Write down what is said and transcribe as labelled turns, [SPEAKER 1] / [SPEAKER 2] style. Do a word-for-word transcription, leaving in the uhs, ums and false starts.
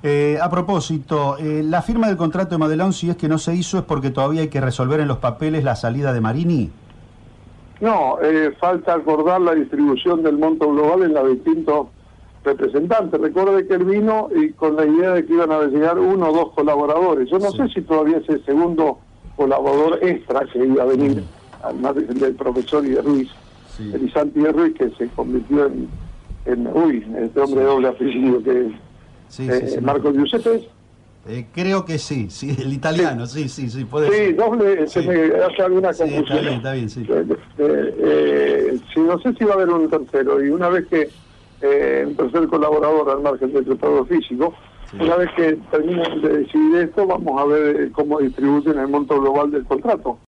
[SPEAKER 1] Eh, a propósito, eh, la firma del contrato de Madelón, si es que no se hizo, es porque todavía hay que resolver en los papeles la salida de Marini.
[SPEAKER 2] No, eh, falta acordar la distribución del monto global en los distintos representantes. Recuerde que él vino y con la idea de que iban a llegar uno o dos colaboradores. Yo no
[SPEAKER 1] Sí.
[SPEAKER 2] sé si todavía es el segundo colaborador extra que iba a venir, mm. al margen del profesor y de Ruiz, sí. Elisanti de Ruiz, que se convirtió en, en uy, este hombre sí. de doble apellido que es
[SPEAKER 1] sí,
[SPEAKER 2] eh,
[SPEAKER 1] sí, sí.
[SPEAKER 2] Marco Giuseppe.
[SPEAKER 1] Eh, creo que sí, sí, el italiano, sí, sí, sí, sí puede
[SPEAKER 2] sí,
[SPEAKER 1] ser.
[SPEAKER 2] doble,
[SPEAKER 1] Sí,
[SPEAKER 2] se me hace alguna
[SPEAKER 1] sí,
[SPEAKER 2] confusión.
[SPEAKER 1] está bien, está bien, sí.
[SPEAKER 2] Eh, eh, eh, sí, no sé si va a haber un tercero, y una vez que eh, un tercer colaborador al margen del preparador físico, sí. una vez que terminen de decidir esto, vamos a ver cómo distribuyen el monto global del contrato.